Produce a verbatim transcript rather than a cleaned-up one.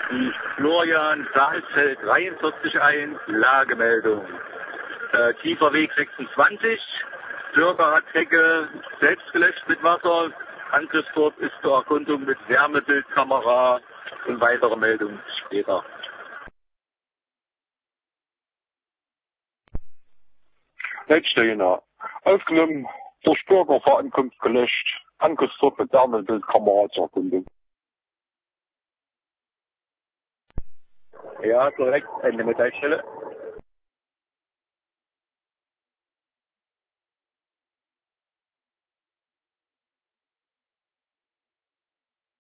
die Florian Saalfeld dreiundvierzig ein, Lagemeldung. Äh, Kieferweg sechsundzwanzig, Bürger hat Hecke selbst gelöscht mit Wasser. Angriffsort ist zur Erkundung mit Wärmebildkamera und weitere Meldungen später. Letzte aufgenommen, durch Bürger vor Ankunft gelöscht. Angriffsort mit Wärmebildkamera zur Erkundung. Ja, korrekt. Ende Metallstelle.